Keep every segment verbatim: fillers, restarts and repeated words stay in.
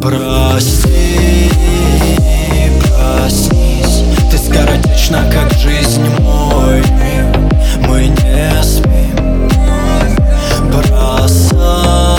Прости, проснись, ты скоротечна, как жизнь, мой мир. Мы не спим. Бросай,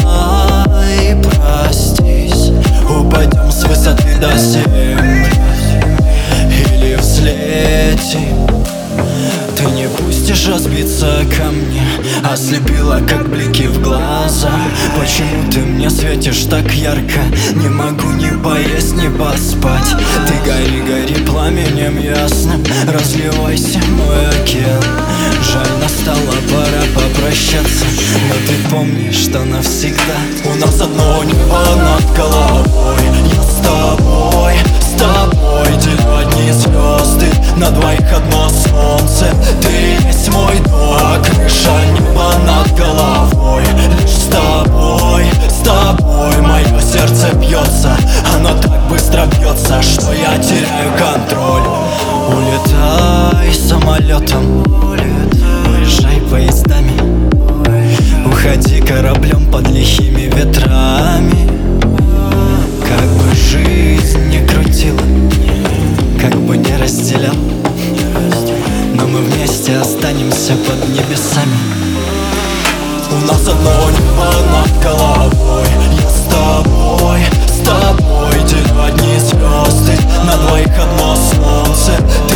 простись, упадем с высоты до земли или взлетим. Ты не пустишь разбиться ко мне, ослепила, как блики в глаза. Почему ты мне светишь так ярко? Не могу ни поесть, ни поспать. Ты гори, гори пламенем ясным, разливайся, мой океан. Жаль, настала пора попрощаться, но ты помнишь, что навсегда у нас одно небо над головой. Я с тобой, с тобой делю одни звезды, на двоих одно солнце. Ты есть мой дом, а крыша неба над головой. Лишь с тобой, с тобой мое сердце бьется. Оно так быстро бьется, что я теряю контроль. Улетай самолетом, уезжай поездами, уходи кораблем под лихими ветрами. Как бы жизнь не крутила, как бы не разделял, но мы вместе останемся под небесами. У нас одно небо над головой. Я с тобой, с тобой делю одни звезды, на двоих одно солнце.